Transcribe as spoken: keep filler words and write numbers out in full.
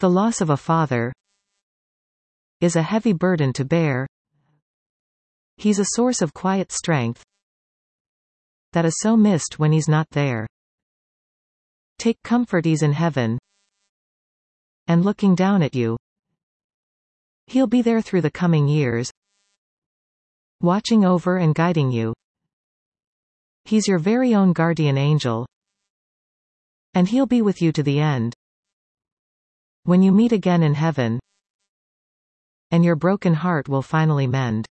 The loss of a father is a heavy burden to bear. He's a source of quiet strength that is so missed when he's not there. Take comfort, he's in heaven and looking down at you. He'll be there through the coming years, watching over and guiding you. He's your very own guardian angel, and he'll be with you to the end. When you meet again in heaven, and your broken heart will finally mend.